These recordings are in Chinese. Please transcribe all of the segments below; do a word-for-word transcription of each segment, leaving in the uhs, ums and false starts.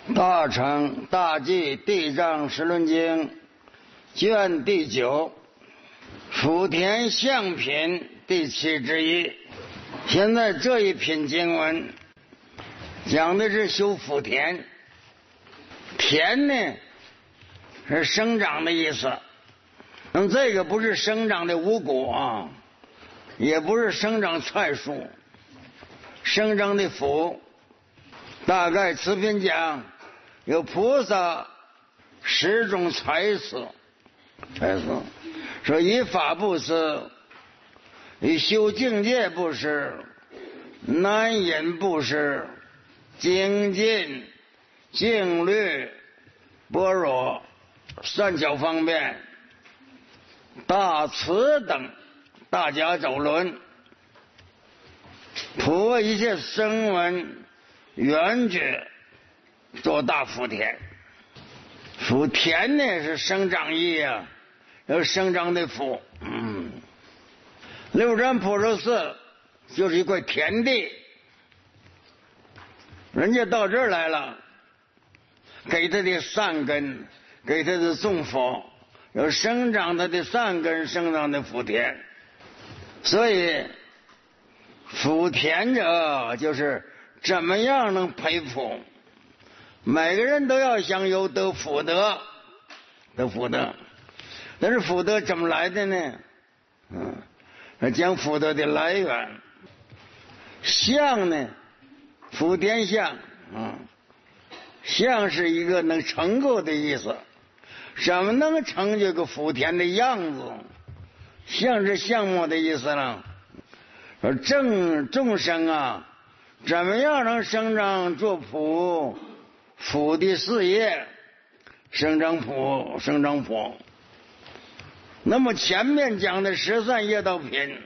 大乘大寂地藏十轮经卷第九，福田相品第七之一。现在这一品经文讲的是修福田，田呢是生长的意思。那么这个不是生长的五谷啊，也不是生长菜蔬，生长的福。大概此品讲有菩萨十种财施，财施说以法布施，以修境界布施，难隐布施，精进、静虑、般若、善巧方便、大慈等大家走轮，普为一切声闻缘觉做大福田。福田呢是生长意啊，有生长的福。嗯，六山普陀寺就是一块田地，人家到这儿来了，给他的善根，给他的种福，有生长他的善根，生长的福田。所以福田者就是怎么样能培福，每个人都要想有得福德，得福德。但是福德怎么来的呢？嗯，讲福德的来源。相呢，福田相，嗯，相是一个能成就的意思。怎么能成就个福田的样子？相是相貌的意思呢？说正众生啊，怎么样能生长做普福的事业，生长普生长普。那么前面讲的十善业道品，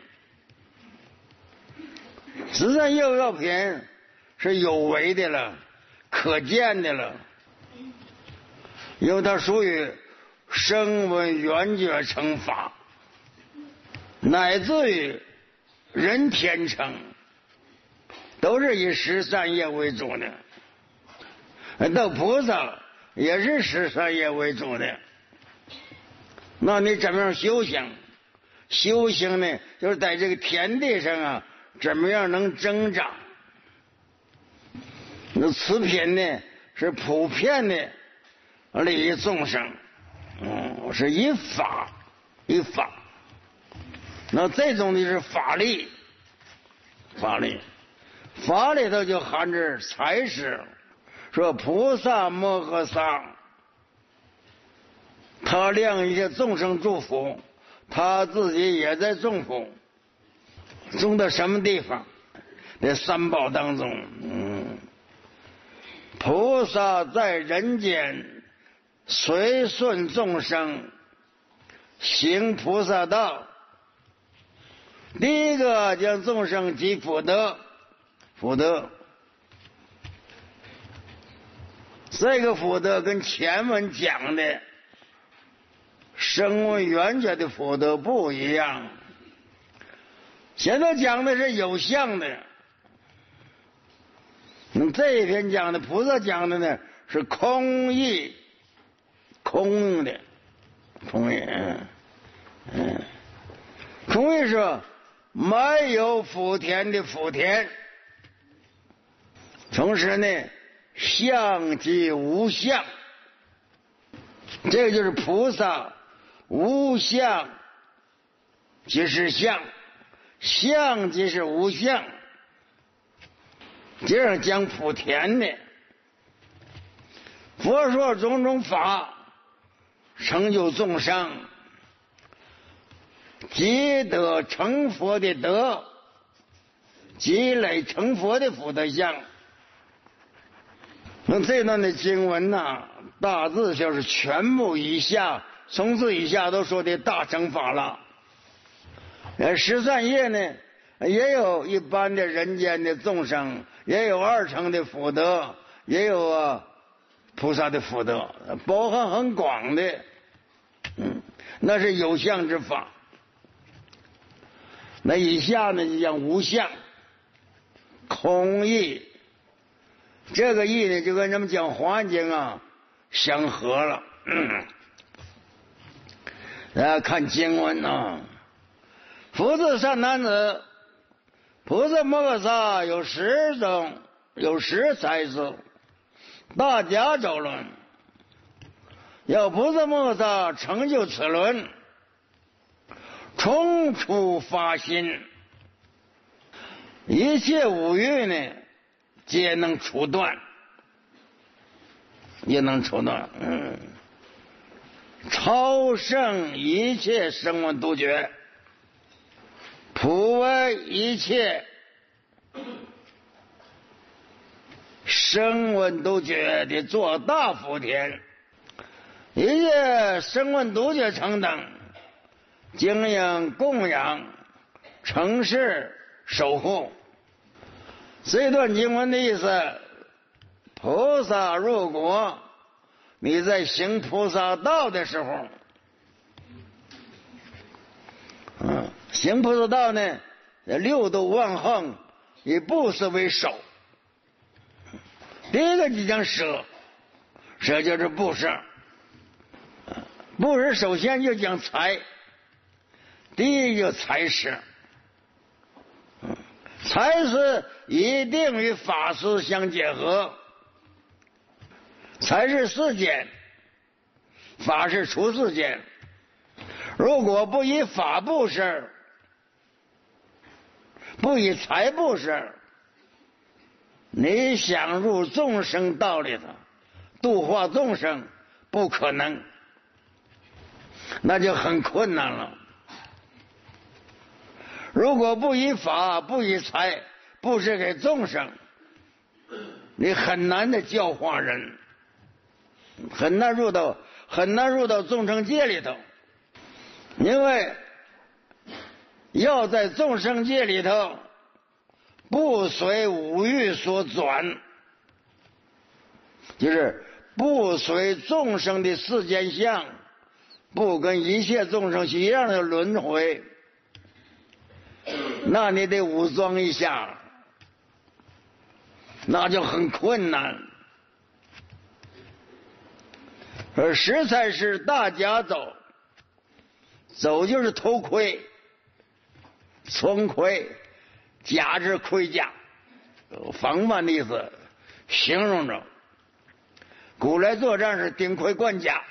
十善业道品是有为的了，可见的了，因为它属于声闻缘觉乘法，乃至于人天乘，都是以十善业为主的。到菩萨也是十善业为主的。那你怎么样修行？修行呢，就是在这个田地上啊，怎么样能增长？那此品呢，是普遍的利益众生，嗯，是以法以法。那这种的是法力，法力，法里头就含着财施。说菩萨摩诃萨，他量一些众生祝福，他自己也在种福，种到什么地方？在三宝当中。嗯，菩萨在人间随顺众生，行菩萨道。第一个将众生积福德，福德。这个福德跟前文讲的声闻缘觉的福德不一样，现在讲的是有相的。那这一篇讲的菩萨讲的呢是空义，空的，空义。嗯嗯，空义说没有福田的福田，同时呢相即无相，这个就是菩萨无相即是相，相即是无相。这样讲福田的，佛说种种法，成就众生，积得成佛的德，积累成佛的福德相。那这段的经文呢、啊，大致就是全部以下，从此以下都说的大乘法了。呃，十善业呢，也有一般的人间的众生，也有二乘的福德，也有啊菩萨的福德，包含很广的。嗯，那是有相之法。那以下呢就讲无相、空义。 这个义呢，就跟咱们讲《华严经》啊相合了。嗯，大家看经文啊，福至善男子，菩萨摩诃萨有十种，有十才智，大迦周论。要菩萨摩诃萨成就此轮，冲出发心，一切五欲呢，皆能除断，也能除断。嗯，超胜一切声闻独觉，普为一切声闻独觉的做大福田，一切声闻独觉成等，经营供养承事守护。这段经文的意思，菩萨入果，你在行菩萨道的时候，嗯，行菩萨道呢，六度万行以布施为首。第一个就讲舍，舍就是布施。布施首先就讲财，第一就财施。财施一定与法施相结合，财是世间，法是出世间。如果不以法布施，不以财布施，你想入众生道里头度化众生，不可能，那就很困难了。如果不以法不以财布施给众生，你很难的教化人，很难入到很难入到众生界里头。因为要在众生界里头不随五欲所转，就是不随众生的世间相，不跟一切众生一样的轮回，那你得武装一下，那就很困难。而实在是大家走，走就是头盔、冲盔，甲是盔甲，防范的意思，形容着。古来作战是顶盔贯甲，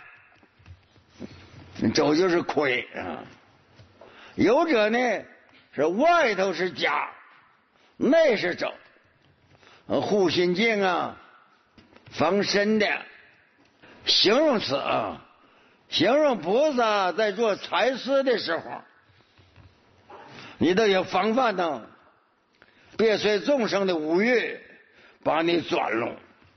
走就是盔啊。有者呢是外头是甲，内是肘，护心镜啊，防身的形容词啊，形容菩萨在做财施的时候，你都有防范的，别随众生的五欲把你转弄。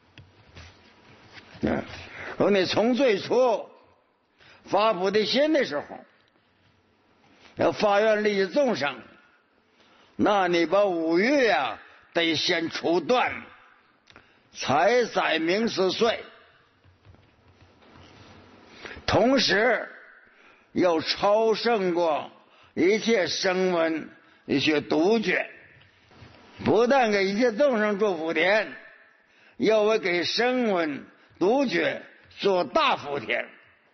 嗯，说你从最初发菩提心的时候，要发愿利益众生，那你把五欲啊得先除断，财色名食睡，同时要超胜过一切声闻一些独觉，不但给一切众生做福田，要为给声闻独觉做大福田。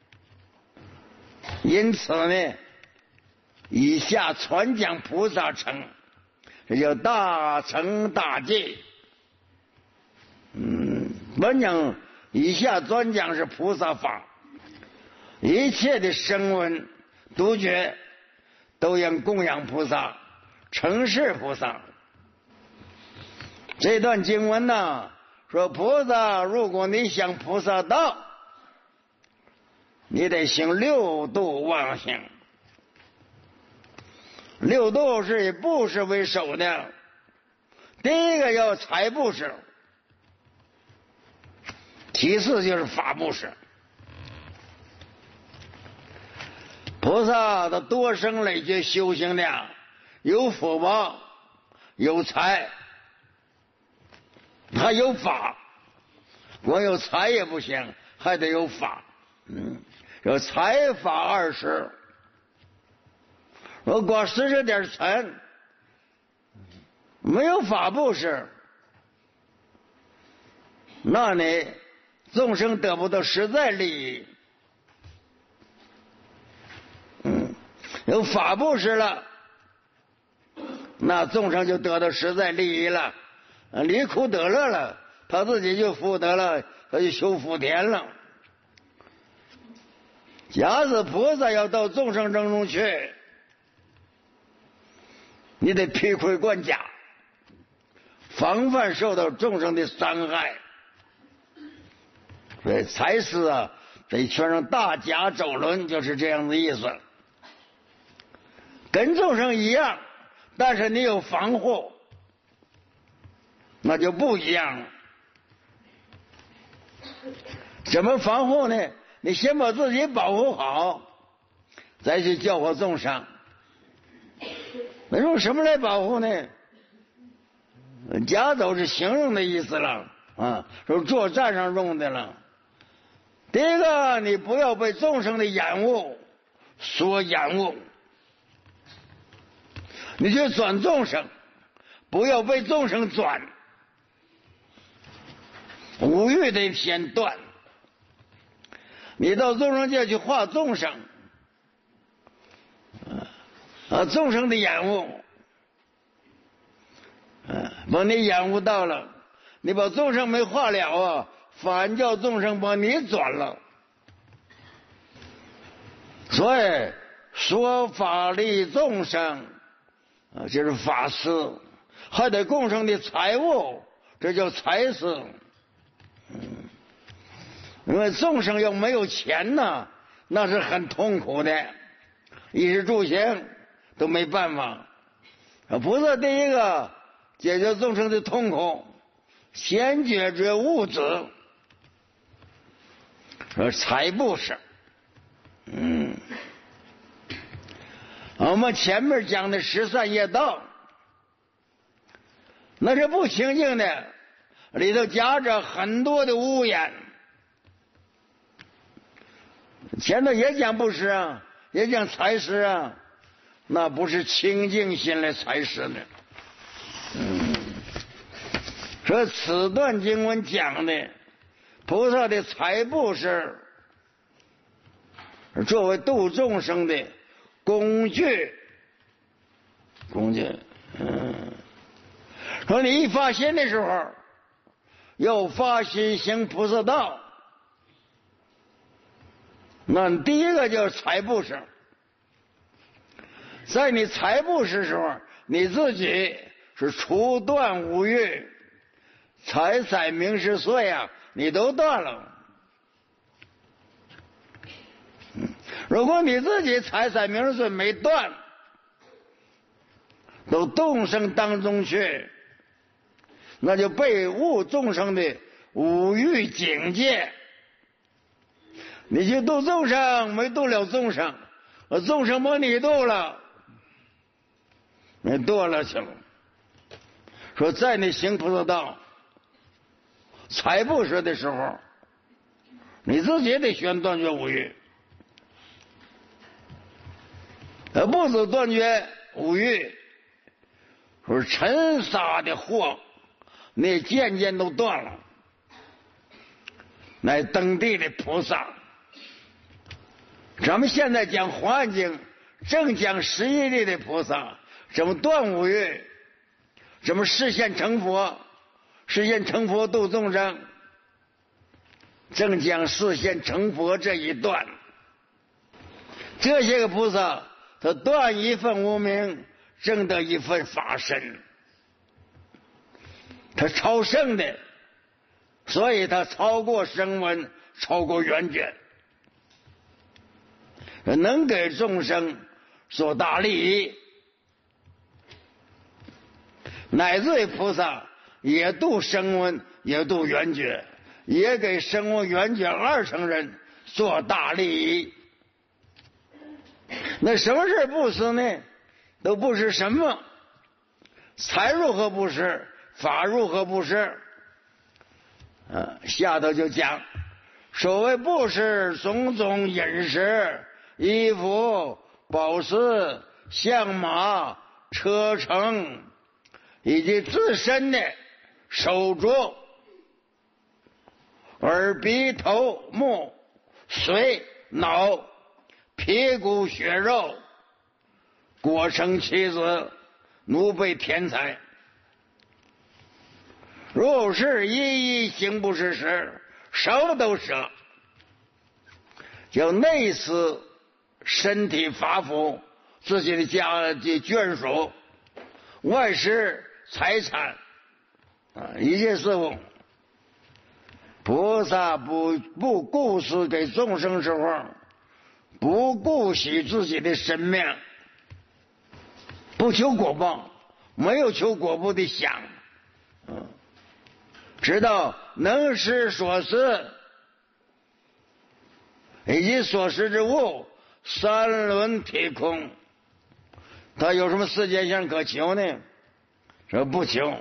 因此呢，以下传讲菩萨乘，这叫大乘大戒。嗯，本讲以下专讲是菩萨法，一切的声闻独觉都应供养菩萨，承事菩萨。这段经文呢，说菩萨，如果你想菩萨道，你得行六度万行。六度是以布施为首的，第一个要财布施，其次就是法布施。菩萨的多生累劫修行的，有福报，有财，还有法。光有财也不行，还得有法。嗯，有财法二十。我光施舍点财，没有法布施， 那你众生得不到实在利益。嗯，有法布施了，那众生就得到实在利益了，离苦得乐了，他自己就福德了，他就修福田了。假使菩萨要到众生当中去，你得披盔贯甲，防范受到众生的伤害。所以财师啊，得穿上大甲走轮，就是这样的意思。跟众生一样，但是你有防护，那就不一样了。怎么防护呢？你先把自己保护好，再去教化众生。那用什么来保护呢？甲走是形容的意思了啊，是作战上用的了。第一个，你不要被众生的眼物所眼物，你去转众生，不要被众生转。五欲得先断，你到众生界去化众生，啊，众生的眼物，啊，把你眼悟到了，你把众生没化了啊，反叫众生把你转了。所以说法利众生啊，就是法师，还得共生的财物，这叫财师。嗯，因为众生要没有钱呢，那是很痛苦的，衣食住行都没办法。菩萨第一个解决众生的痛苦，先解决物质，说财布施。嗯，我们前面讲的十善业道，那是不清净的，里头夹着很多的污言。前头也讲布施啊，也讲财施啊，那不是清净心来财施的。嗯，说此段经文讲的菩萨的财布施，作为度众生的工具，工具。嗯，说你一发心的时候，要发心行菩萨道，那你第一个就是财布施。在你财布施时候，你自己是除断五欲，财色名食睡啊，你都断了。如果你自己财色名食睡没断，都众生当中去，那就被误众生的五欲境界。你去度众生，没度了众生，众生把你度了，你堕了去了。说在你行菩萨道财布施的时候，你自己得先断绝五欲，而不止断绝五欲，说尘沙的祸你渐渐都断了。乃登地的菩萨，咱们现在讲《华严经》，正讲十一地的菩萨怎么断五欲，怎么实现成佛，实现成佛度众生，正讲实现成佛这一段。这些个菩萨他断一份无明，证得一份法身，他超胜的，所以他超过声闻，超过缘觉，能给众生所大利益。乃至于菩萨也度声闻，也度缘觉，也给声闻缘觉二乘人做大利益。那什么是布施呢？都布施什么？财如何布施？法如何布施？啊，下头就讲，所谓布施，种种饮食、衣服、宝石、象马、车乘，以及自身的手镯， 耳鼻头目髓脑皮骨血肉，果生其子，奴辈天才。入世一一，行不是时，手都舍。就内死身体发肤，自己的家的眷属，外施财产啊，一切事物。菩萨不不顾死给众生时候，不顾惜自己的生命，不求果报，没有求果报的想，嗯，知道能施所施，以及所施之物三轮体空，他有什么世界上可求呢？说不求。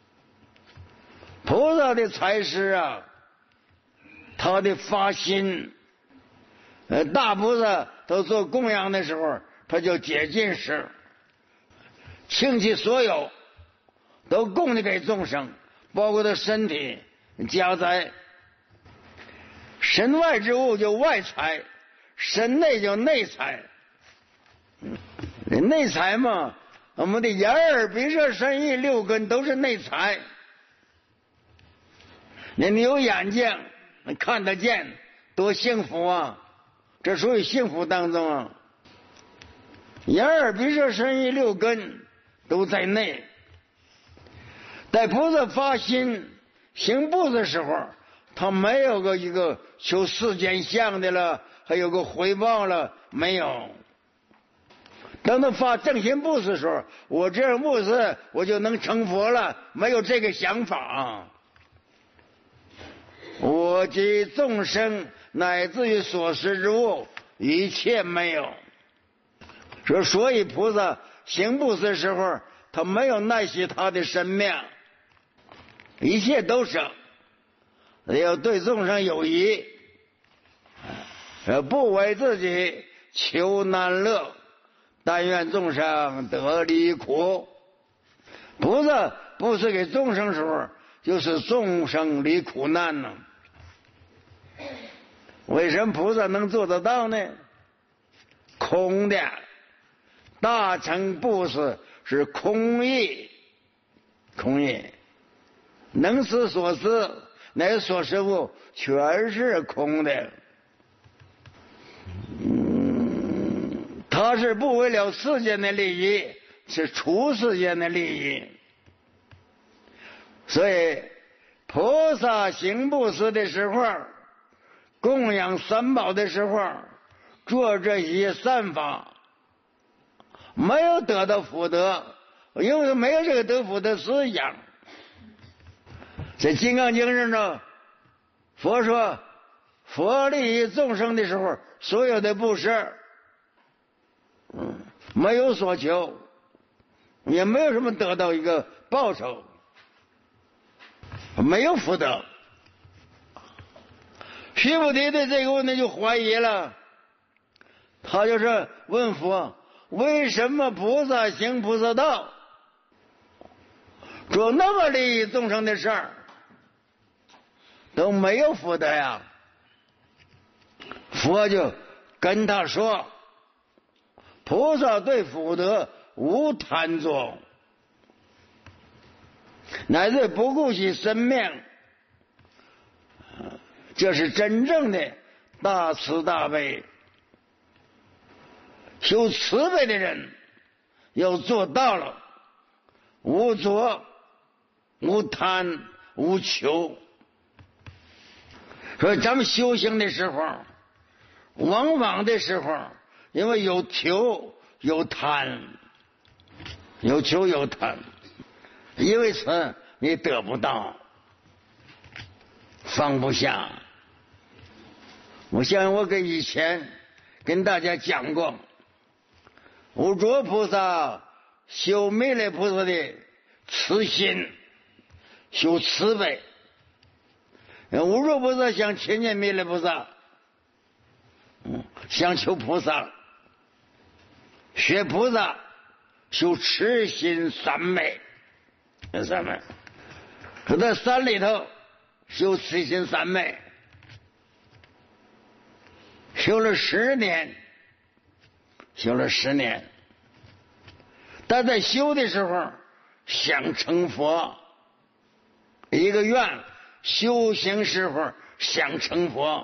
菩萨的财施啊，他的发心，呃，大菩萨都做供养的时候，他就竭尽施，倾其所有，都供的给众生，包括他身体、家财。身外之物就外财，身内就内财。内财嘛，我们的眼耳鼻舌身意六根都是内财。你有眼睛看得见，多幸福啊！这属于幸福当中啊。眼耳鼻舌身意六根都在内。在菩萨发心行布的时候，他没有个一个求世间相的了，还有个回报了，没有。等他发正心布施的时候，我这样布施我就能成佛了，没有这个想法。我及众生乃至于所施之物，一切没有。说所以菩萨行布施的时候，他没有奈惜他的生命，一切都舍，要对众生有益，不为自己求难乐，但愿众生得离苦。菩萨布施给众生时候，就是众生离苦难呢。为什么菩萨能做得到呢？空的大乘布施是空义，空义能施所施，乃所施物全是空的。嗯，他是不为了世间的利益，是出世间的利益。所以菩萨行布施的时候，供养三宝的时候，做这些善法，没有得到福德，因为没有这个得福的思想。在《金刚经》上呢，佛说佛利益众生的时候，所有的布施，嗯，没有所求，也没有什么得到一个报酬，没有福德。须菩提对这个问题就怀疑了，他就是问佛，为什么菩萨行菩萨道，做那么利益众生的事儿，都没有福德呀？佛就跟他说，菩萨对福德无贪着，乃至不顾惜生命，这是真正的大慈大悲。修慈悲的人要做到了无着、无贪、无求。所以咱们修行的时候，往往的时候，因为有求有贪，有求有贪，因为此你得不到，放不下。我想我跟以前跟大家讲过，无着菩萨修弥勒菩萨的慈心，修慈悲。无着菩萨想亲近弥勒菩萨，嗯，想求菩萨，学菩萨修慈心三昧，三昧。可在山里头修慈心三昧，修了十年，修了十年。他在修的时候想成佛，一个愿修行时候想成佛，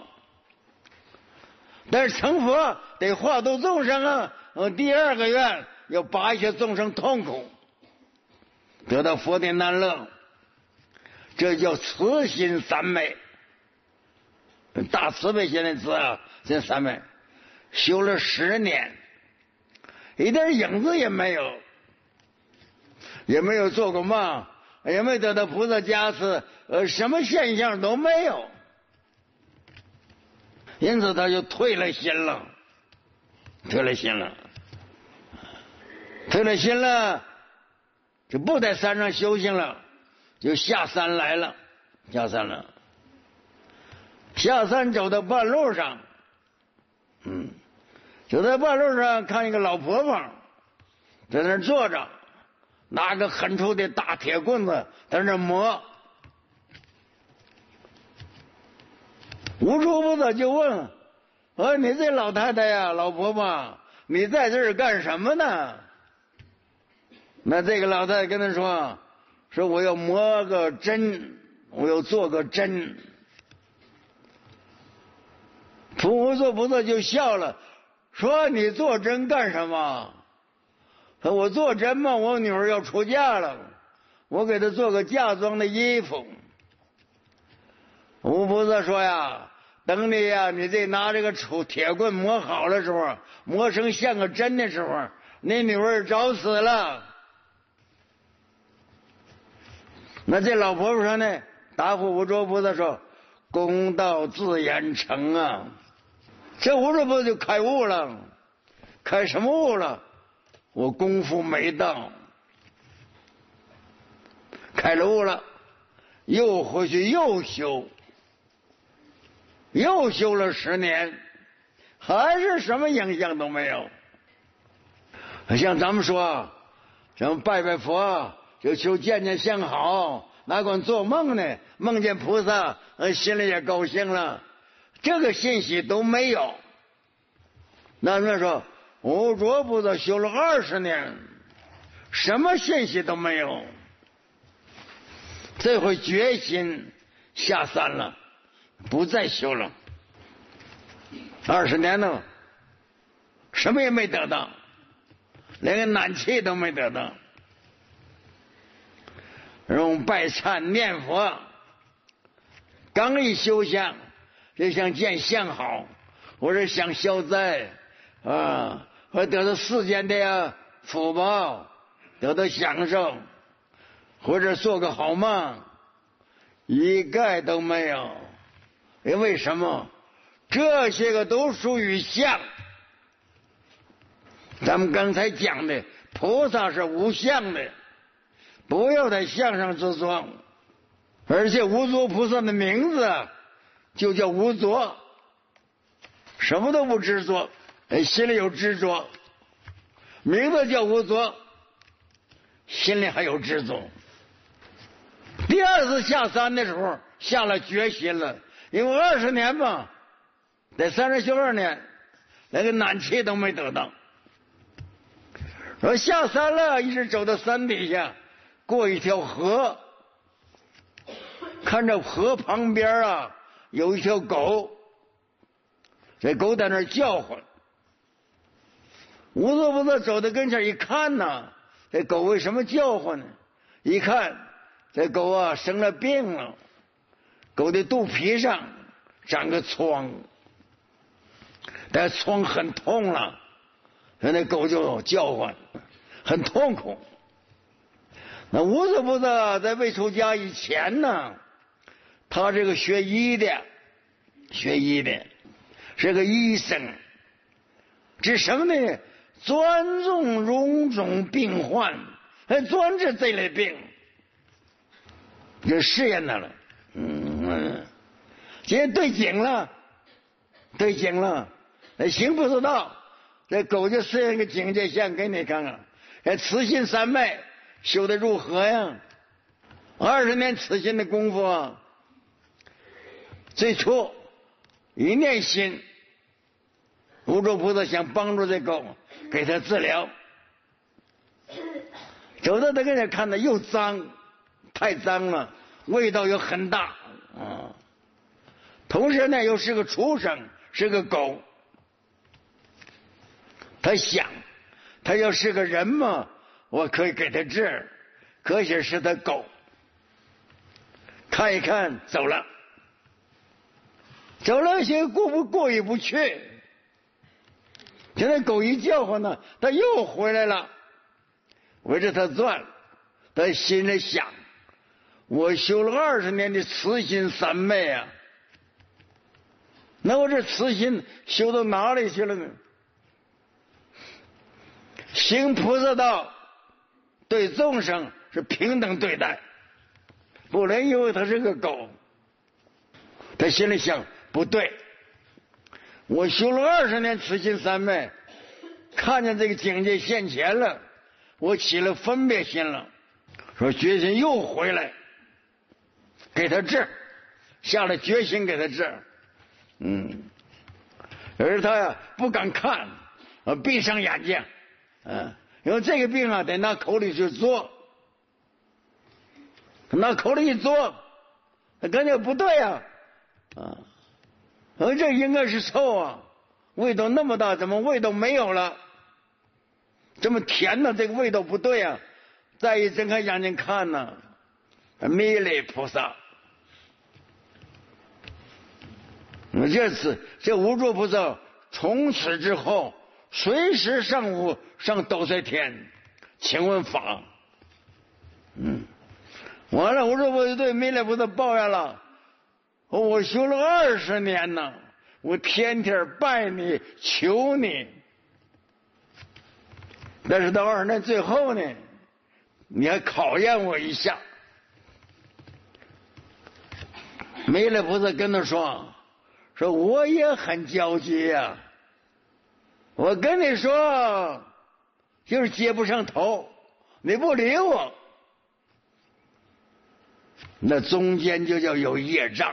但是成佛得化度众生啊。第二个愿要拔一些众生痛苦，得到佛的难乐，这叫慈心三昧。大慈悲心的慈啊，这三昧修了十年，一点影子也没有，也没有做过梦，也没得到菩萨加持，呃，什么现象都没有，因此他就退了心了，退了心了，退了心了，就不在山上修行了，就下山来了，下山了。下山走到半路上，嗯，走在半路上看一个老婆婆在那儿坐着，拿个很粗的大铁棍子在那儿磨。无处不在就问：“呃、啊，你这老太太呀，老婆婆，你在这儿干什么呢？”那这个老太太跟他说：“说我要磨个针，我要做个针。”无处不在就笑了，说：“你做针干什么？”说：“我做针嘛，我女儿要出嫁了，我给她做个嫁妆的衣服。”无菩萨说呀：“等你呀，你这拿这个杵铁棍磨好了时候，磨成像个针的时候，你女儿早死了。”那这老婆婆说呢，答复无著菩萨说：“公道自然成啊。”这无著菩萨就开悟了，开什么悟了？我功夫没到，开了悟了，又回去又修，又修了十年，还是什么影响都没有。像咱们说，咱们拜拜佛，就求见见相好，哪管做梦呢？梦见菩萨，呃，心里也高兴了。这个信息都没有。那那说无著菩萨修了二十年，什么信息都没有。这回决心下山了，不再修了。二十年了，什么也没得到，连个暖气都没得到。用拜忏念佛，刚一修相，就想见相好，或者想消灾啊，或得到世间的呀福报，得到享受，或者做个好梦，一概都没有。因为什么？这些个都属于相。咱们刚才讲的，菩萨是无相的，不要在相上执着。而且无著菩萨的名字就叫无着，什么都不执着，心里有执着，名字叫无着，心里还有执着。第二次下山的时候下了决心了，因为二十年嘛，在山上修二年，连个暖气都没得到。说下山了，一直走到山底下，过一条河，看着河旁边啊有一条狗，这狗在那儿叫唤。无著菩萨走到跟前一看呢，这狗为什么叫唤呢？一看这狗啊生了病了，狗的肚皮上长个疮，但疮很痛了，那狗就叫唤，很痛苦。那无著菩萨在未出家以前呢，他这个学医的，学医的是个医生，治什么呢？专重荣种病患，还专治这类病，就试验他了。嗯，今天对景了，对景了，行不知道，这狗就试验一个境界相给你看看，哎，慈心三昧修得如何呀？二十年慈心的功夫啊， 最初一念心，无著菩萨想帮助这狗，给他治疗。走到他跟前看他又脏，太脏了，味道又很大啊。同时呢，又是个畜生，是个狗。他想，他要是个人嘛，我可以给他治，可惜是他狗。看一看，走了。走了些过不过意不去。现在狗一叫唤呢，他又回来了，围着他转。他心里想，我修了二十年的慈心三昧啊，那我这慈心修到哪里去了呢？行菩萨道，对众生是平等对待，不能因为他是个狗。他心里想，不对，我修了二十年慈心三昧，看见这个境界现前了，我起了分别心了，说决心又回来给他治，下了决心给他治。嗯，而他呀不敢看，闭上眼睛。嗯，因为这个病啊得拿口里去做，拿口里一做，他感觉不对啊，啊，而这应该是臭啊，味道那么大，怎么味道没有了？这么甜呢，这个味道不对啊！再一睁开眼睛看呢，弥勒菩萨。这次这无著菩萨从此之后，随时上午上斗岁天请问法。嗯，完了，无著菩萨对弥勒菩萨抱怨了，我修了二十年呢，我天天拜你求你，但是到二十年最后呢，你还考验我一下。弥勒菩萨跟他说，说我也很焦急呀、啊，我跟你说就是接不上头，你不理我，那中间就叫有业障。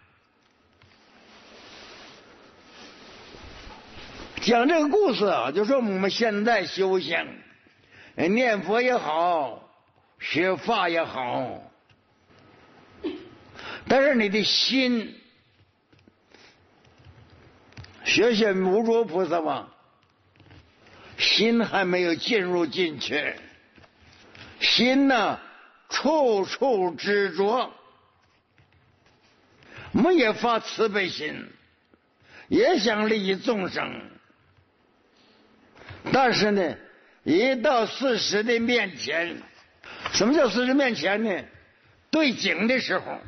讲这个故事啊，就说我们现在修行，念佛也好，学法也好，但是你的心，学学无著菩萨吧，心还没有进入进去，心呢处处执着。我们也发慈悲心，也想利益众生，但是呢，一到事实的面前，什么叫事实面前呢？对景的时候，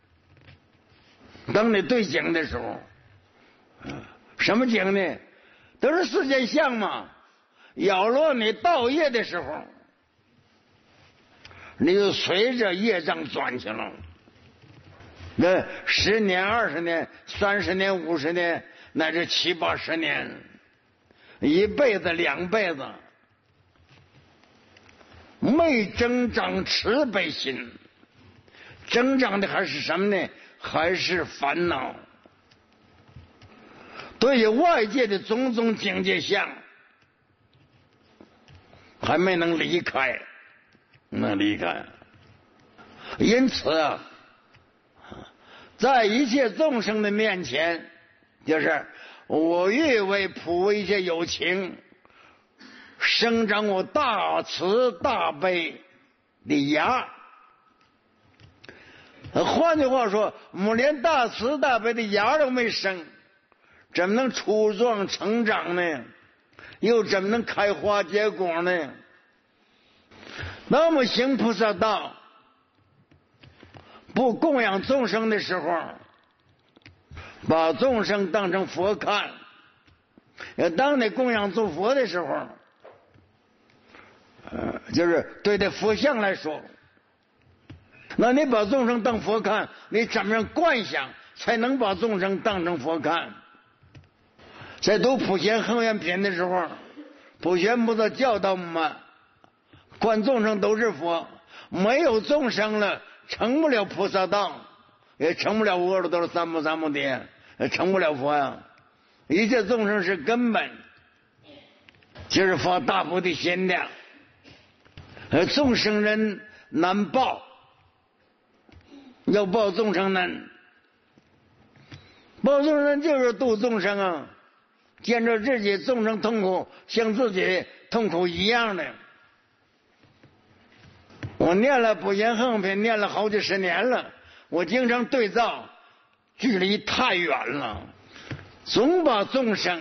当你对景的时候，什么景呢？都是世间相嘛。咬落你道业的时候，你就随着业障转去了。那十年、二十年、三十年、五十年，乃至七八十年，一辈子、两辈子，没增长慈悲心，增长的还是什么呢？还是烦恼。对于外界的种种境界相，还没能离开，能离开。因此啊，在一切众生的面前，就是我欲为普为一切有情，生长我大慈大悲的芽。换句话说，我们连大慈大悲的芽都没生，怎么能茁壮成长呢？又怎么能开花结果呢？那么行菩萨道，不供养众生的时候，把众生当成佛看；要当你供养诸佛的时候，呃，就是对待佛像来说，那你把众生当佛看，你怎么样观想才能把众生当成佛看？在读普贤恒愿品的时候，普贤菩萨教导我们，观众生都是佛，没有众生了，成不了菩萨道。 也成不了阿耨多罗三藐三菩提，成不了佛呀。一切众生是根本，就是发大菩提心的。而众生人难报，要报众生难。报众生就是度众生啊，见着自己众生痛苦，像自己痛苦一样的。我念了不言横品，念了好几十年了，我经常对照，距离太远了，总把众生，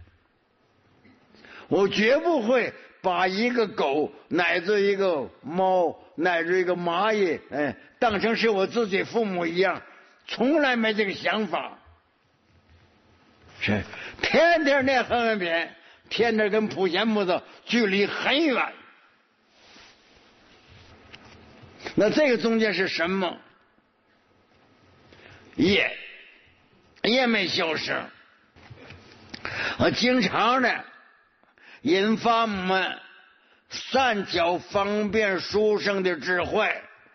我绝不会把一个狗乃至一个猫乃至一个蚂蚁，哎，当成是我自己父母一样，从来没这个想法。是天天念横文品，天天跟普贤菩萨距离很远。那这个中间是什么？业，业没消失，我经常的引发我们善巧方便殊胜的智慧，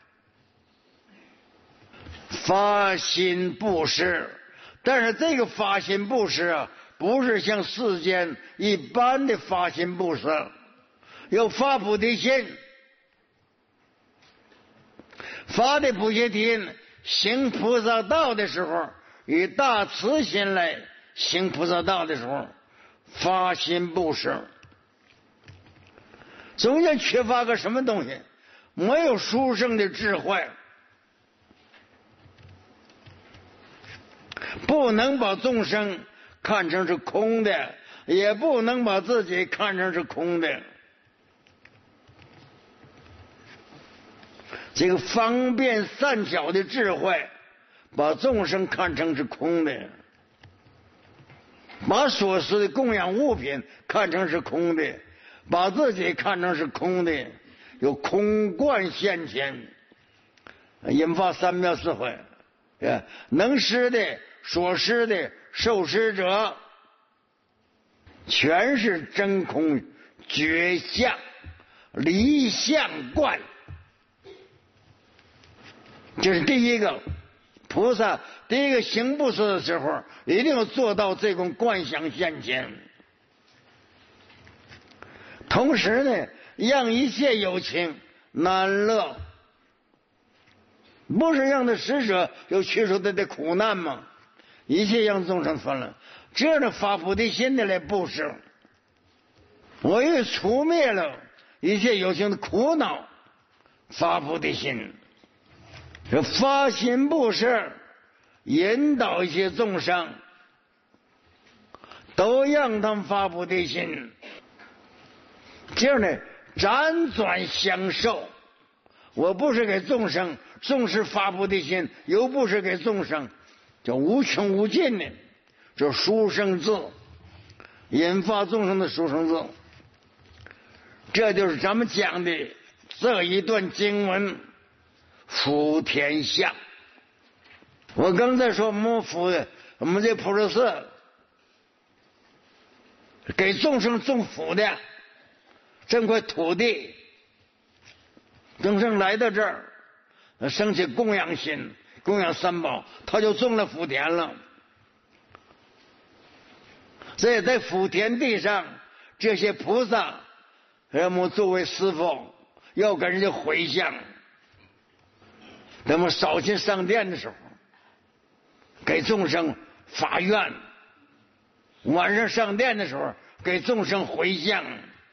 发心布施。但是这个发心布施啊，不是像世间一般的发心布施，要发菩提心。发的菩提心，行菩萨道的时候，以大慈心来行菩萨道的时候，发心布施。中间缺乏个什么东西？没有殊胜的智慧，不能把众生看成是空的，也不能把自己看成是空的。这个方便善巧的智慧，把众生看成是空的，把所施的供养物品看成是空的，把自己看成是空的，有空观现前，引发三藐四慧。能施的、所施的、受施者，全是真空觉相离相观。这是第一个，菩萨第一个行布施的时候，一定要做到这种观想现前。同时呢，让一切有情难乐，不是让他施舍有去除他的苦难吗？一切让众生分了，这样的发菩提心的来布施，我又除灭了一切有情的苦恼，发菩提心。这发心布施，引导一些众生，都让他们发菩提心，这样呢，辗转相受。我不是给众生，众是发菩提心，又不是给众生，叫无穷无尽的，这殊胜智，引发众生的殊胜智。这就是咱们讲的这一段经文。福天下，我刚才说我们福，我们这普陀寺给众生种福的这块土地，众生来到这儿，升起供养心，供养三宝，他就种了福田了。所以在福田地上，这些菩萨，我们作为师父，要跟人家回向。那么早晨上殿的时候，给众生发愿；晚上上殿的时候，给众生回向。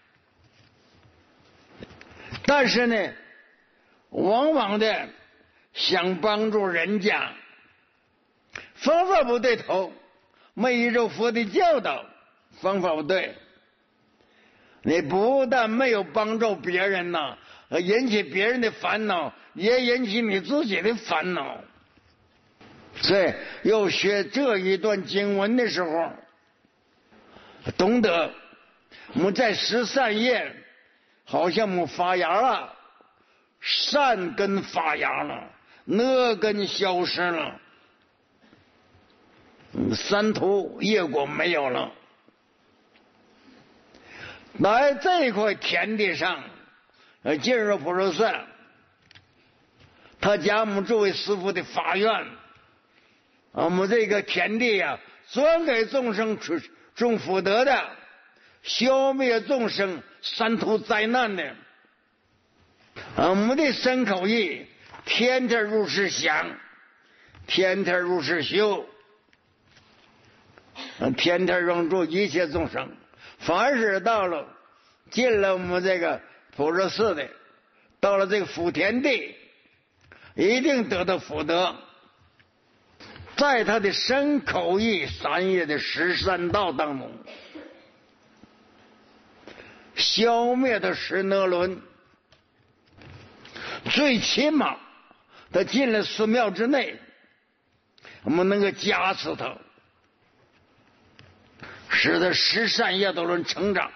但是呢，往往的想帮助人家，方法不对头，没依照佛的教导，方法不对，你不但没有帮助别人呐，引起别人的烦恼，也引起你自己的烦恼。所以要学这一段经文的时候，懂得我们在十善业好像我们发芽了，善根发芽了，恶根消失了，三途业果没有了。来这块田地上，呃，进入普陀寺，他将我们作为师父的发愿， 我们这个天地啊，专给众生种福德的，消灭众生三途灾难的。我们的身口意，天天如是想，天天如是修，天天让助一切众生。凡是到了进了我们这个普热寺的，到了这个福田地，一定得到福德。在他的身口意三业的十三道当中，消灭的十那轮，最起码他进了寺庙之内，我们能够加持他，使得十善业都能成长，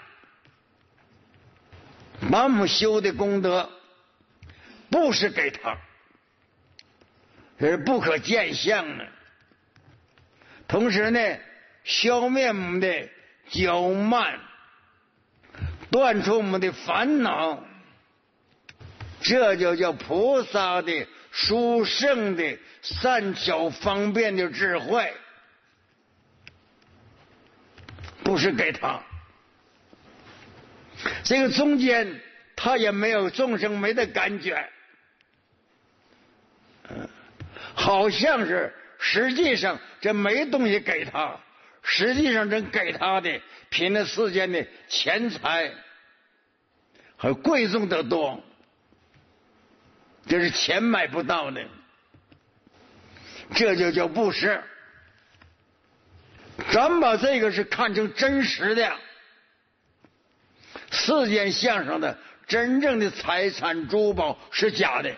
把我们修的功德不是给他，这是不可见相的。同时呢，消灭我们的骄慢，断除我们的烦恼，这就叫菩萨的殊胜的善巧方便的智慧，不是给他。这个中间他也没有众生没得感觉，好像是实际上这没东西给他，实际上真给他的凭着世间的钱财和贵重的多，这是钱买不到的，这就叫布施。咱们把这个是看成真实的，世间相上的真正的财产珠宝是假的，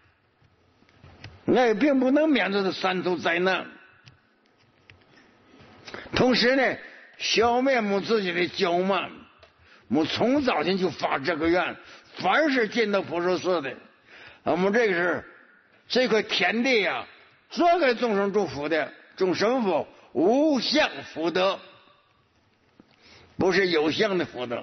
那也并不能免除的三途灾难。同时呢，消灭我们自己的骄慢，我们从早前就发这个愿，凡是进到普热寺的，我们这个是这块田地啊，专给众生祝福的，种什么福？无相福德，不是有相的福德。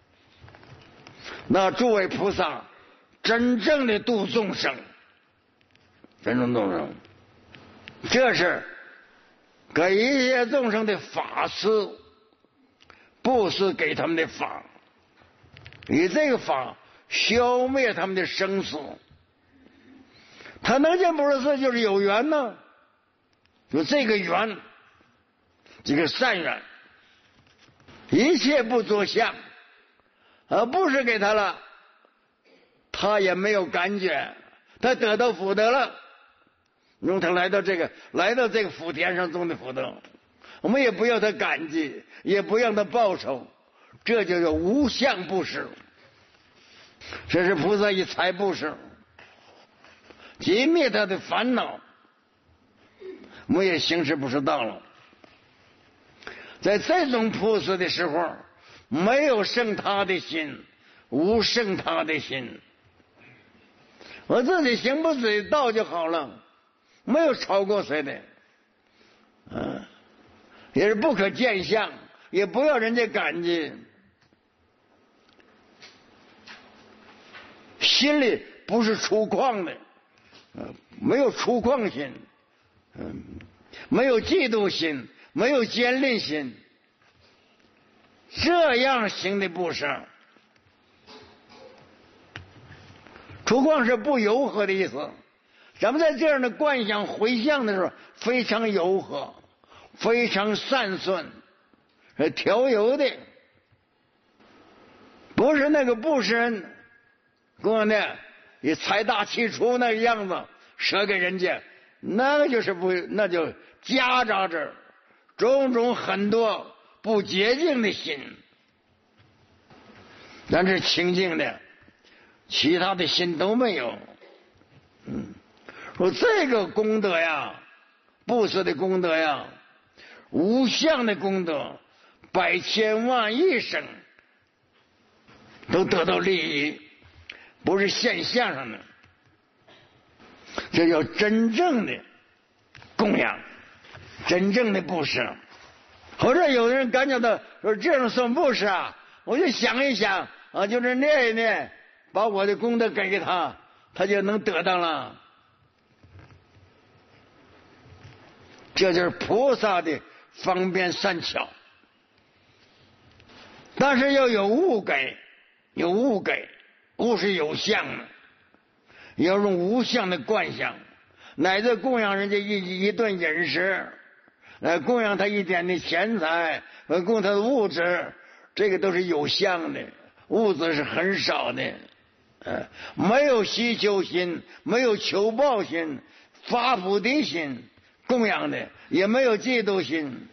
那诸位菩萨真正的度众生，真正众生，这是给一些众生的法施，不是给他们的法，以这个法消灭他们的生死。他能进普热寺就是有缘呢，有这个缘，这个善缘，一切不着相，而不是给他了，他也没有感觉，他得到福德了，用他来到这个来到这个福田上种的福德，我们也不要他感激，也不让他报酬，这就叫无相布施。这是菩萨以财布施，击灭他的烦恼，我们也行持不是道了。在这种布施的时候，没有胜他的心，无胜他的心。我自己行不自己道就好了，没有超过谁的，嗯，也是不可见相，也不要人家感激，心里不是粗犷的，嗯，没有粗犷心，嗯，没有嫉妒心，没有坚吝心，这样行的布施。粗犷是不柔和的意思，咱们在这样的观想回向的时候，非常柔和，非常善顺，是调柔的，不是那个布施人过呢以财大气粗那个样子舍给人家，那个就是不，那就夹杂着种种很多不洁净的心，咱是清净的，其他的心都没有。嗯，说这个功德呀，布施的功德呀，无相的功德，百千万亿生都得到利益，不是现象上的，这叫真正的供养，真正的布施。或者有的人感觉到说这种算布施啊，我就想一想啊，就是念一念，把我的功德给他，他就能得到了。 这就是菩萨的方便善巧。但是要有物给，有物给，物是有相的，要用无相的观想，乃至供养人家一一顿饮食，来供养他一点的钱财，和供他的物质，这个都是有相的，物质是很少的，呃，没有希求心，没有求报心，发菩提心供养的，也没有嫉妒心，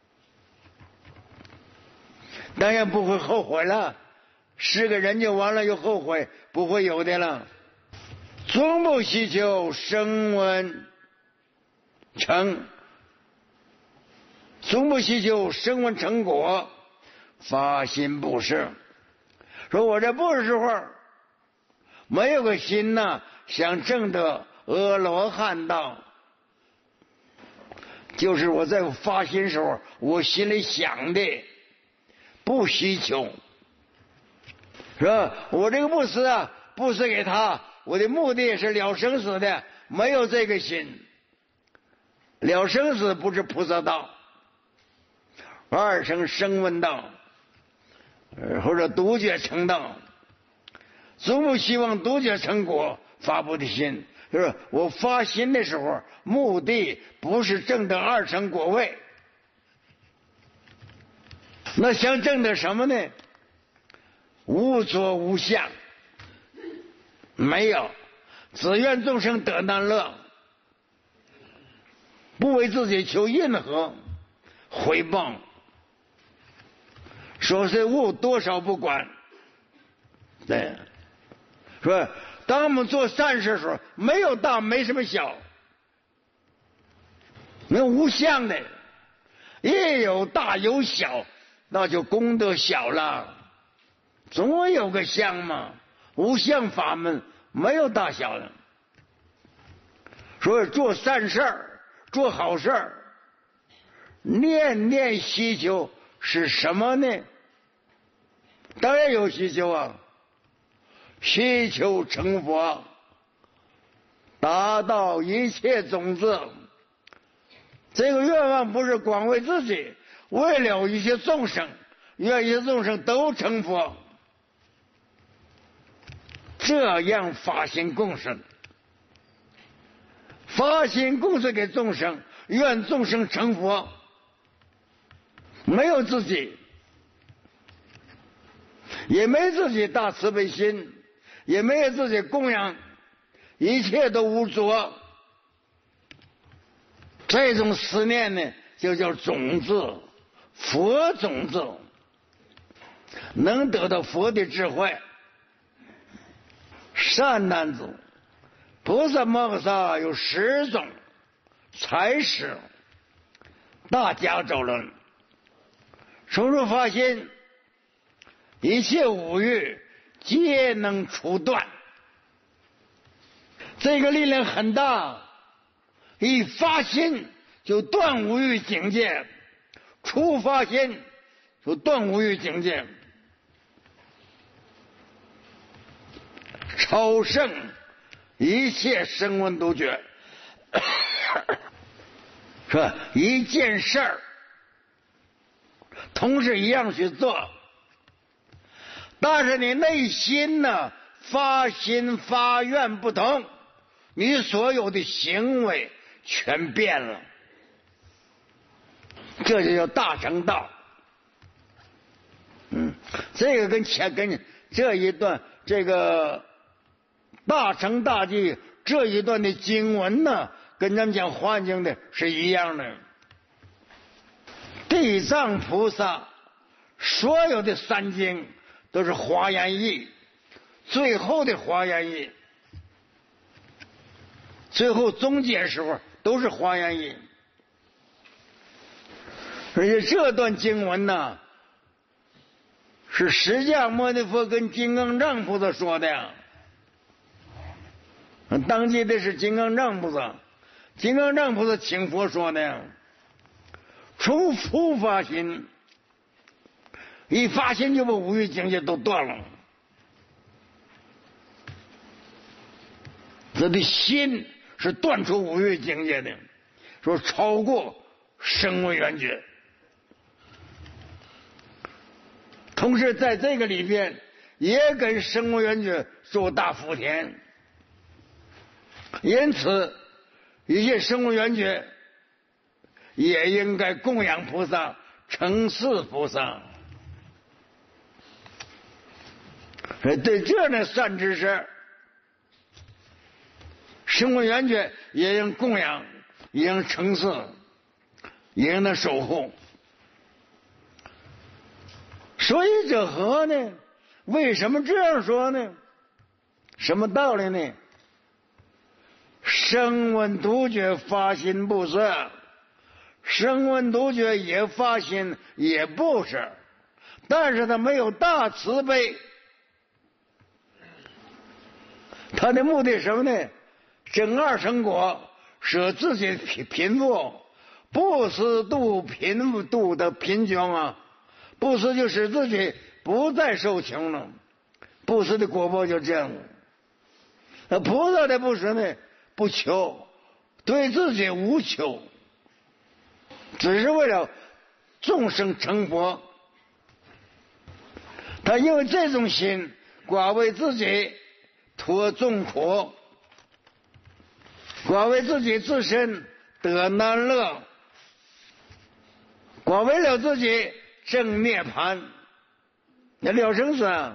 当然不会后悔了。是个人就完了又后悔，不会有的了。终不希求声闻成，终不希求声闻成果，发心布施。说我这布施时候没有个心呐、啊，想证得阿罗汉道，就是我在发心时候我心里想的，不希求，是吧？我这个布施啊，布施给他，我的目的是了生死的，没有这个心。了生死不是菩萨道，二乘声闻道，或者独觉成道，总不希望独觉成果，发菩提心。就是我发心的时候，目的不是证得二乘果位，那想证得什么呢？无作无相，没有，只愿众生得难乐，不为自己求任何回报，说是物多少不管。对，说当我们做善事的时候，没有大没什么小，没有无相的，也有大有小，那就功德小了，总有个相嘛。无相法门没有大小的。所以做善事儿，做好事儿，念念希求是什么呢？当然有希求啊，希求成佛，达到一切种子。这个愿望不是光为自己，为了一些众生，愿一切众生都成佛，这样发心供生，发心供生给众生，愿众生成佛，没有自己，也没自己大慈悲心，也没有自己供养，一切都无着。这种思念呢，就叫种子，佛种子，能得到佛的智慧。善男子，菩萨摩诃萨有十种才使，大家咒论，从入发心，一切五欲皆能除断。这个力量很大，一发心就断五欲境界，初发心就断五欲境界，超胜一切声闻独觉，是吧？一件事儿同时一样去做，但是你内心呢，发心发愿不同，你所有的行为全变了，这就叫大乘道。嗯，这个跟前跟这一段这个大乘大记这一段的经文呢，跟咱们讲华经的是一样的。地藏菩萨所有的三经都是华严义，最后的华严义，最后终结时候都是华严义。而且这段经文呢，是释迦牟尼佛跟金刚藏菩萨说的呀。当记的是金刚藏菩萨，金刚藏菩萨请佛说的呀。从初发心，一发心就把五欲境界都断了。这的心是断除五欲境界的， 说超过声闻缘觉。同时在这个里边也跟声闻缘觉做大福田，因此一切声闻缘觉也应该供养菩萨，承事菩萨。所以对这样的善知识，声闻缘觉也应供养，也应承事，也应当守护。所以这何呢？为什么这样说呢？什么道理呢？声闻独觉发心布施，声闻独觉也发心也布施，但是他没有大慈悲。他的目的是什么呢？整二成果，使自己贫贫富，不施度贫富度的贫穷啊，布施就使自己不再受穷了。布施的果报就这样。那菩萨的布施呢，不求，对自己无求，只是为了众生成佛。他因为这种心，寡为自己脱众苦，寡为自己自身得难乐，寡为了自己证涅槃。那了生死啊！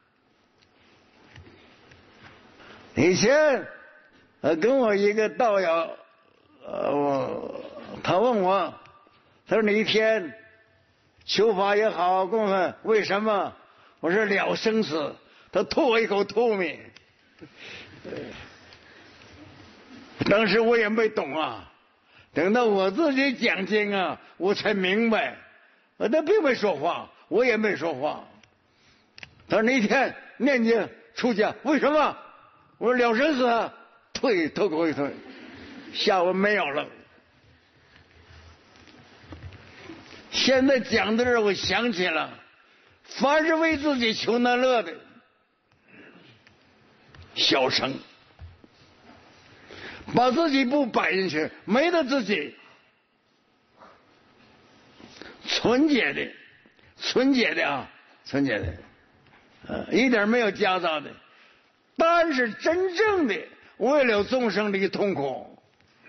以前呃跟我一个道友，呃我他问我，他说哪一天求法也好，供问为什么？我说了生死。他吐我一口吐沫。当时我也没懂啊，等到我自己讲经啊，我才明白。他并没说话，我也没说话。他说那一天念经出家，为什么？我说了生死啊，退吐口一退，下文没有了。现在讲到这儿，我想起了，凡是为自己求难乐的，小乘，把自己不摆进去，没了自己，纯洁的，纯洁的啊，纯洁的，呃，一点没有夹杂的，但是真正的为了众生的痛苦，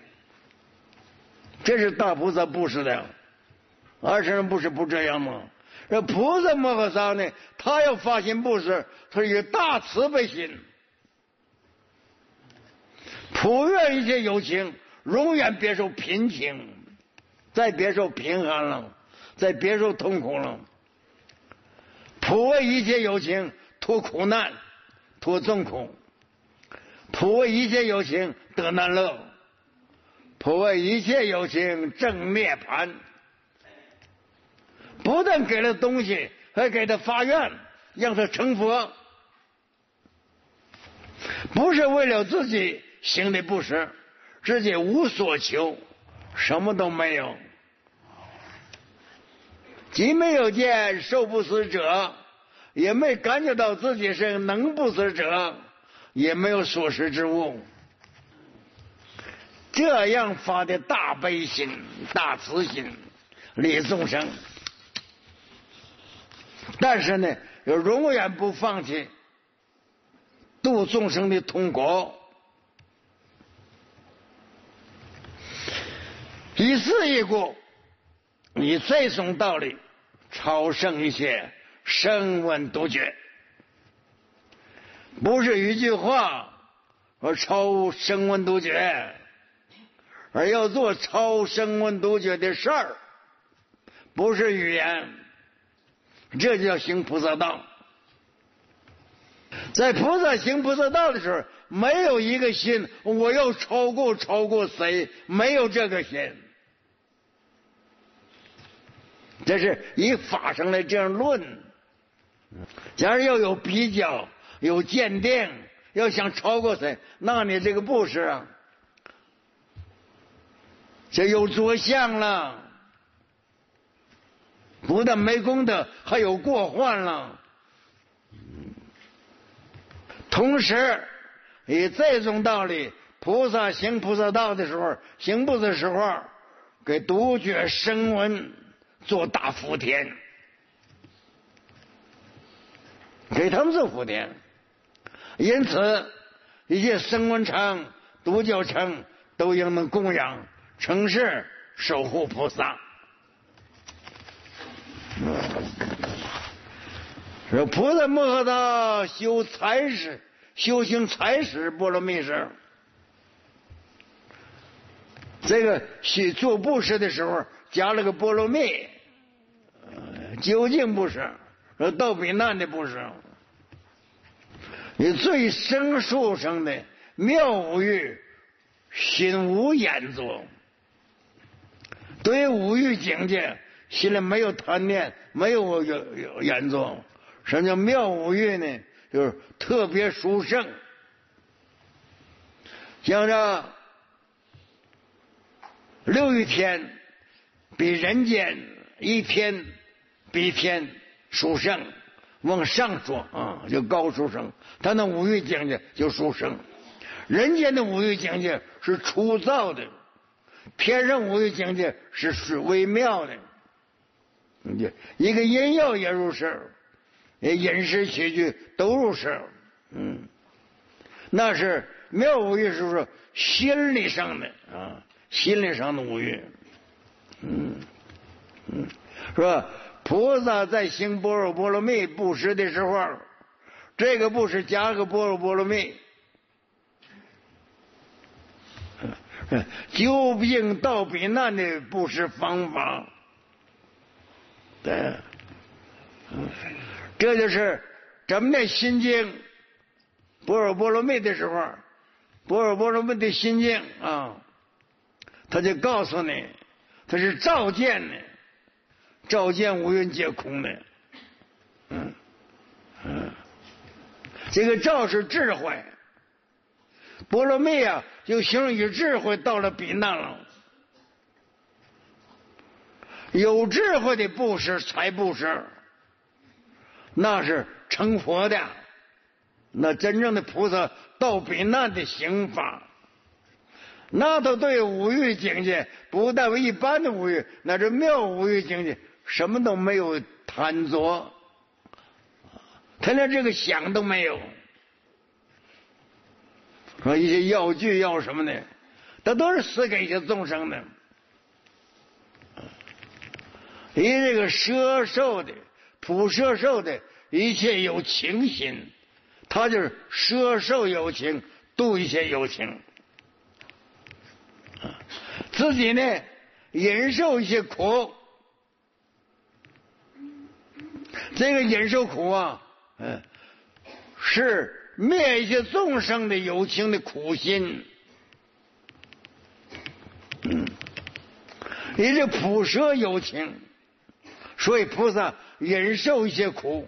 这是大菩萨布施的。二乘人不是不这样吗？这菩萨摩诃萨呢，他要发心布施，他有大慈悲心，普愿一切有情，永远别受贫情，再别受贫寒了，再别受痛苦了。普为一切有情脱苦难，脱众苦，普为一切有情得难乐，普为一切有情证涅槃。不但给了东西，还给他发愿，让他成佛。不是为了自己行的布施，自己无所求，什么都没有，既没有见受布施者，也没感觉到自己是能布施者，也没有所施之物。这样发的大悲心、大慈心，利众生。但是呢，永远不放弃度众生的痛苦。以是一故，以这种道理超胜一切声闻独觉，不是一句话而超声闻独觉，而要做超声闻独觉的事儿，不是语言。这就叫行菩萨道。在菩萨行菩萨道的时候，没有一个心我要超过超过谁，没有这个心。这是以法上来这样论。假如要有比较，有鉴定，要想超过谁，那你这个布施啊，这有着相了。不但没功德，还有过患了。同时以这种道理菩萨行菩萨道的时候，行菩萨时候，给独觉声闻做大福田，给他们做福田。因此，一切声闻乘、独觉乘都应能供养、承事、守护菩萨。说菩萨摩诃萨修财时，修行财时波罗蜜时，这个去做布施的时候加了个波罗蜜，呃、究竟布施，说到彼难的布施，以最生殊胜的妙五欲，心无眼作。对于五欲境界，心里没有贪念，没有有有眼作。什么叫妙五欲呢？就是特别殊胜，像这六欲天比人间一天比天殊胜，往上说啊就高殊胜，他那五欲境界就殊胜。人间的五欲境界是粗糙的，天上五欲境界是是微妙的。一个饮药也入世，饮食起居都入世，嗯，那是妙五欲，是说心理上的啊，心理上的五欲，嗯嗯，是吧？菩萨在行般若波罗蜜布施的时候，这个布施加个般若波罗蜜，究竟到彼难的布施方法，对，这就是咱们的心经般若波罗蜜的时候，般若波罗蜜的心经啊，他就告诉你，他是照见的，照见五蕴皆空的，嗯嗯，这个照是智慧，波罗蜜啊，就形容以智慧到了彼难了。有智慧的布施才布施，那是成佛的，那真正的菩萨到彼难的行法，那都对五欲境界不但为一般的五欲，那是妙五欲境界，什么都没有贪着，他连这个想都没有。说一些药具药什么的，他都是赐给一些众生的。以这个摄受的普摄受的一切有情心，他就是摄受有情，度一切有情，自己呢忍受一些苦，这个忍受苦啊，嗯，是灭一些众生的有情的苦心，嗯，以这普摄有情。所以菩萨忍受一些苦，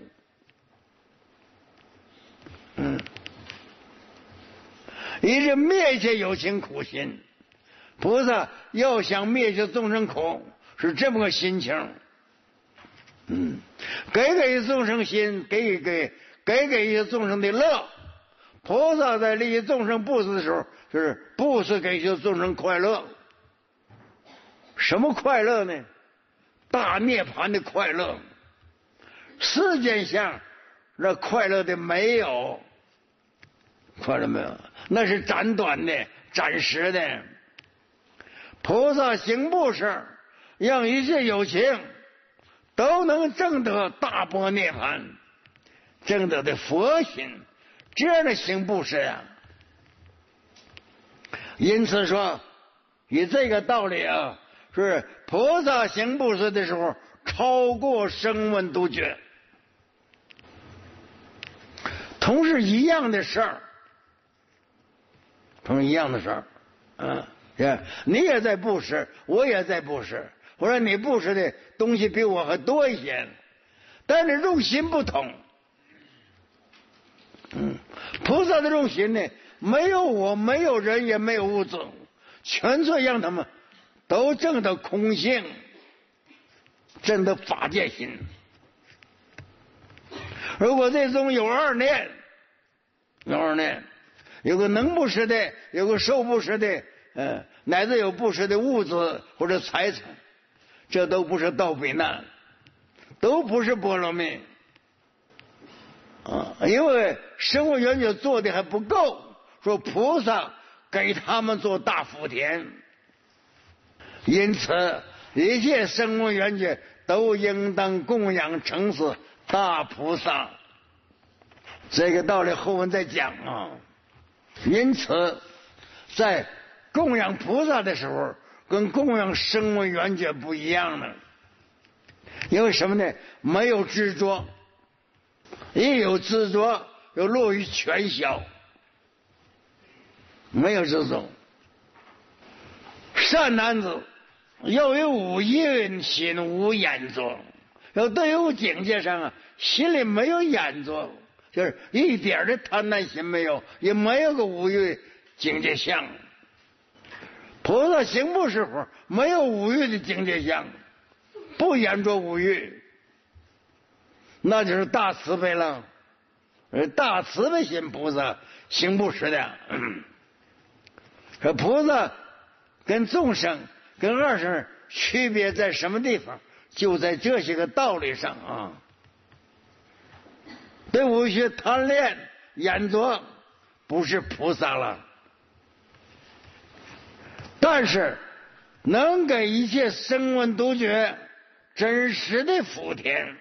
嗯，以这灭一些有情苦心。菩萨要想灭一些众生苦，是这么个心情，嗯，给给众生心，给给给给一些众生的乐。菩萨在利益众生布施的时候，就是布施给一些众生快乐。什么快乐呢？大涅槃的快乐，世间相那快乐的没有，快乐没有，那是暂短的、暂时的。菩萨行布施，让一切有情都能证得大般涅槃，证得的佛心，这样的行布施啊。因此说，以这个道理啊。是菩萨行布施的时候，超过声闻独觉，同是一样的事儿，同是一样的事儿，嗯，你也在布施，我也在布施，我说你布施的东西比我还多一些，但是用心不同，嗯，菩萨的用心呢，没有我，没有人，也没有物质，全粹让他们都证得空性，证得法界心。如果这种有二念，有二念， 有个能布施的，有个受布施的，呃，乃至有布施的物质或者财产，这都不是大悲难，都不是波罗蜜啊！因为声闻缘觉做的还不够，说菩萨给他们做大福田，因此一切声闻缘觉都应当供养承事大菩萨。这个道理后文再讲啊。因此在供养菩萨的时候跟供养声闻缘觉不一样了。因为什么呢？没有执着，一有执着就落于权小，没有这种善男子要有无印心无眼着，要对有境界上啊心里没有眼着，就是一点的贪婪心没有，也没有个五欲境界相。菩萨行布施时没有五欲的境界相，不眼着五欲，那就是大慈悲了。大慈悲心菩萨行布施的，这菩萨跟众生跟二生区别在什么地方？就在这些个道理上啊。对五欲贪恋眼着不是菩萨了，但是能给一切声闻独觉真实的福田，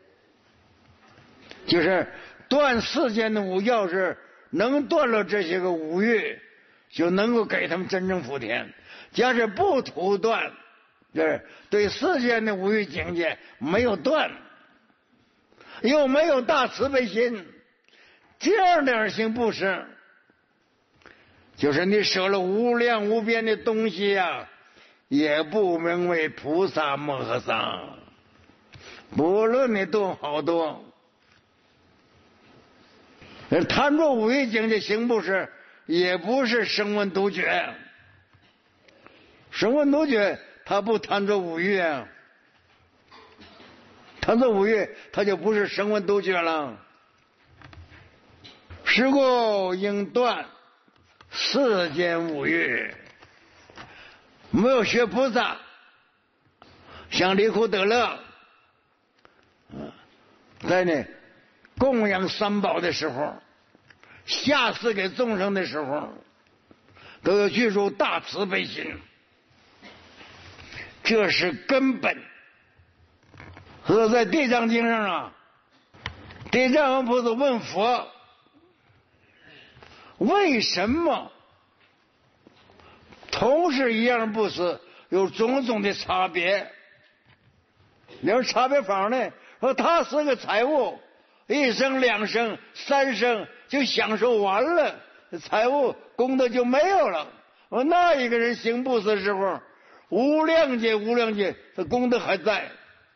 就是断世间的五要是能断了这些个五欲，就能够给他们真正福田。假使不图断，就是对世间的五欲境界没有断，又没有大慈悲心，这样的而行布施，就是你舍了无量无边的东西呀、啊，也不名为菩萨摩诃萨。不论你多好多，贪着五欲境界行布施，也不是声闻独觉。声闻独觉他不贪着五欲啊，贪着五欲他就不是声闻独觉了。是故应断世间五欲，没有学菩萨想离苦得乐，在呢供养三宝的时候，下施给众生的时候，都要具足大慈悲心，这是根本。所以在地藏经上啊，地藏王菩萨问佛，为什么同是一样布施有种种的差别？有差别法呢？说他是个财物，一生两生三生就享受完了，财物功德就没有了。我那一个人行布施的时候，无量劫无量劫他功德还在。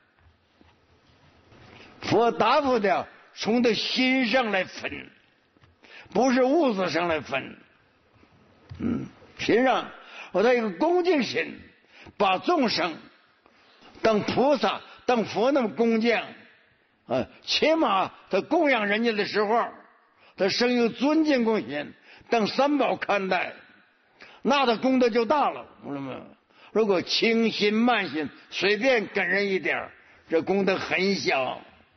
佛答复的从他心上来分，不是物质上来分。嗯，心上我他一个恭敬心，把众生当菩萨当佛那么恭敬啊，起码他供养人家的时候，他生有尊敬恭心，当三宝看待，那他功德就大了。如果轻心慢心，随便给人一点，这功德很小。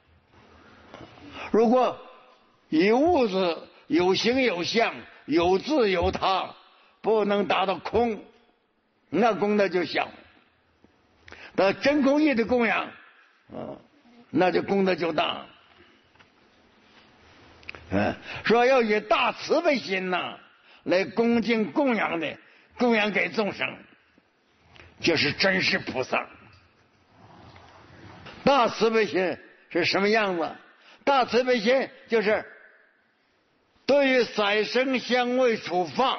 如果有物质有形有相有自有他，不能达到空，那功德就小。到真空义的供养，啊，那就功德就大。嗯，说要以大慈悲心呐、啊、来恭敬供养的，供养给众生，这是真实菩萨。大慈悲心是什么样子？大慈悲心就是对于色声香味触法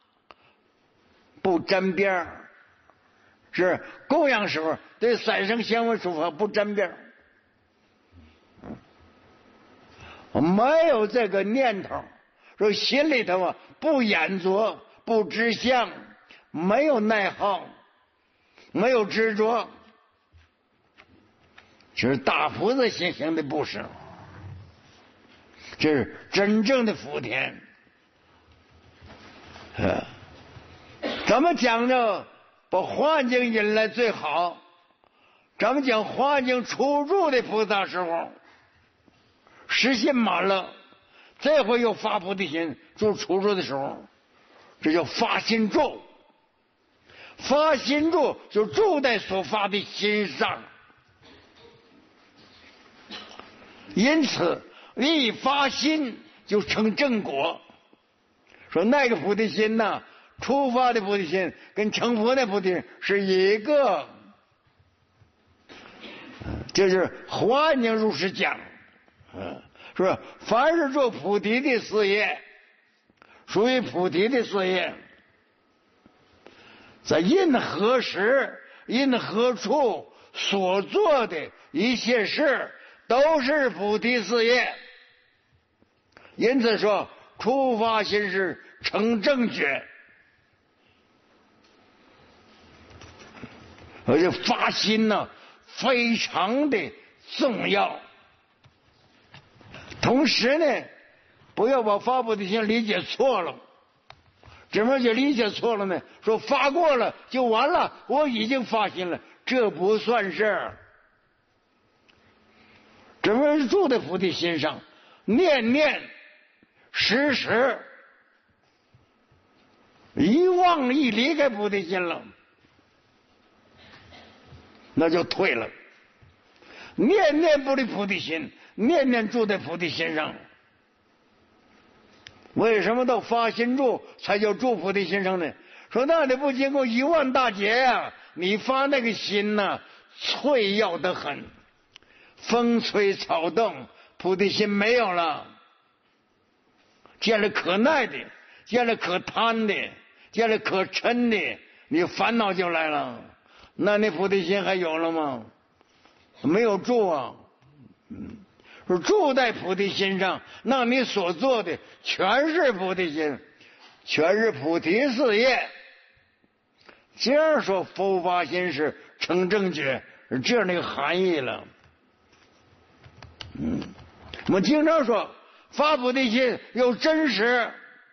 不沾边儿，是供养时候对色声香味触法不沾边儿，没有这个念头，说心里头啊不眼着不知相，没有内耗，没有执着，这是大菩萨心行的布施，这是真正的福田。 啊，咱们讲究把环境引来最好。咱们讲环境出住的菩萨时候，实心满了，这回又发菩提心，住出住的时候，这叫发心住。发心住就住在所发的心上，因此一发心就成正果。说那个菩提心呐、啊，出发的菩提心跟成佛的菩提心是一个，这是环境如是讲，嗯，是吧？凡是做菩提的事业，属于菩提的事业，在因何时、因何处所做的一切事，都是菩提事业。因此说，出发心是成正觉，而且发心呢、啊，非常的重要。同时呢，不要把发菩提心理解错了。怎么就理解错了呢？说发过了就完了，我已经发心了，这不算事。怎么住在菩提心上，念念时时一忘一离开菩提心了，那就退了。念念不离菩提心，念念住在菩提心上。为什么到发心住才叫住菩提心上呢？说那你不经过一万大劫呀、啊，你发那个心呐、啊，脆要得很，风吹草动，菩提心没有了，见了可耐的，见了可贪的，见了可嗔的，你烦恼就来了。那你菩提心还有了吗？没有住啊。嗯，说住在菩提心上，那你所做的全是菩提心，全是菩提事业。这样说佛发心是成正觉，是这样的一个含义了。嗯，我们经常说发菩提心有真实，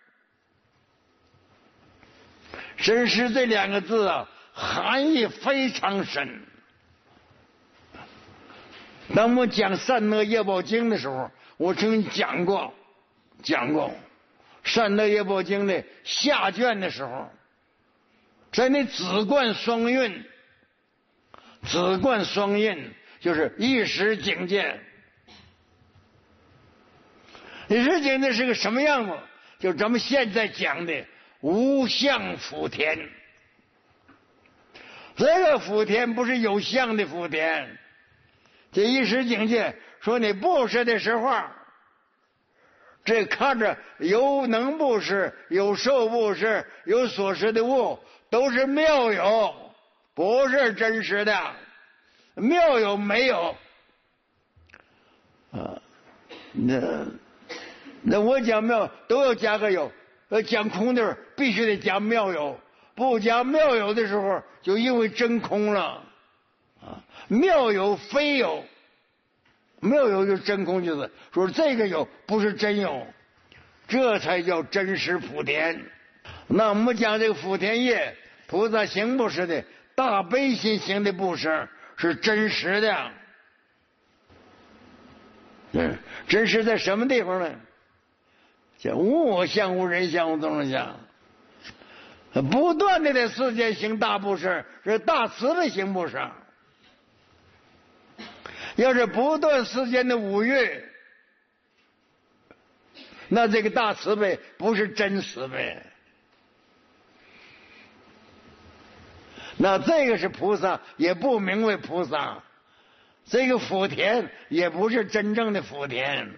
真实这两个字啊，含义非常深。当我们讲善恶业报经的时候，我曾经讲过，讲过善恶业报经的下卷的时候，在那子观双运，子观双运就是一时境界。一时境界是个什么样子？就咱们现在讲的无相福田。这个福田不是有相的福田。这一时境界说你布施的时候，这看着有能布施，有受布施，有所施的物，都是妙有，不是真实的。妙有没有啊？那那我讲妙都要加个有，呃，讲空的必须得加妙有，不加妙有的时候，就因为真空了。啊，妙有非有，妙有就真空，就是说这个有不是真有，这才叫真实福田。那我们讲这个福田业，菩萨行布施的大悲心行的布施是真实的。嗯，真实在什么地方呢？叫无我相、无人相、无众生相。不断的在世间行大布施，是大慈悲行布施。要是不断世间的五欲，那这个大慈悲不是真慈悲，那这个是菩萨，也不名为菩萨。这个福田也不是真正的福田。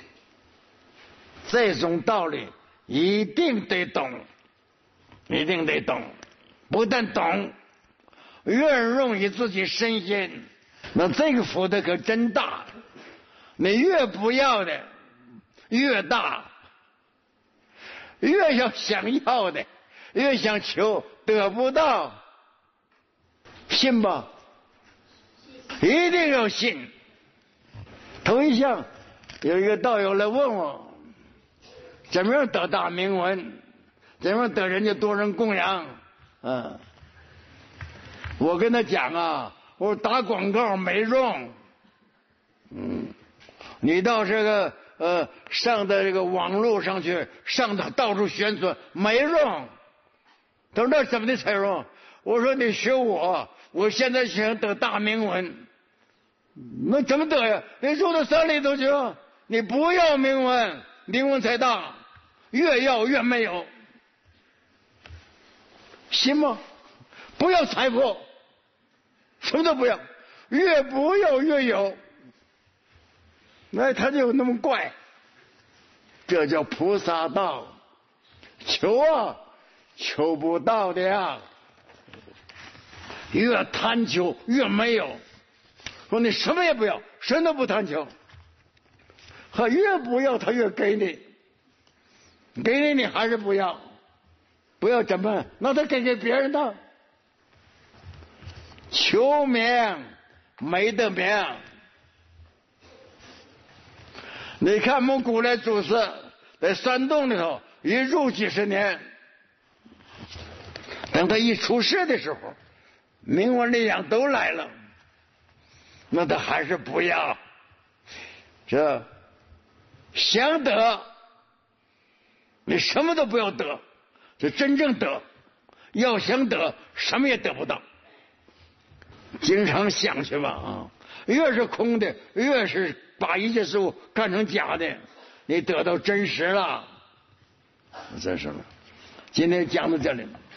这种道理一定得懂，一定得懂。不但懂，运用于自己身心，那这个福德可真大。你越不要的越大，越要想要的越想求，得不到，信吧？一定要信。头一项有一个道友来问我，怎么样得大名闻？ 怎么得人家多人供养？嗯，我跟他讲啊，我说打广告没用。嗯，你到这个呃上的这个网络上去，上的到处宣传没用。他说那怎么的才用？我说你学我，我现在想得大名闻，那怎么得呀？你住到山里头去，你不要名闻，名闻才大，越要越没有，信吗？不要财富，什么都不要，越不要越有。那他就那么怪，这叫菩萨道。求啊，求不到的呀。越贪求越没有。说你什么也不要，什么都不贪求，他越不要他越给你，给你你还是不要，不要怎么？那他给给别人的。求名没得名。你看我们古来祖师在山洞里头一住几十年，等他一出世的时候，名闻利养都来了，那他还是不要。这想得，你什么都不要得，这真正得。要想得，什么也得不到。经常想去吧啊！越是空的，越是把一切事物看成假的，你得到真实了。真是了。今天讲到这里了。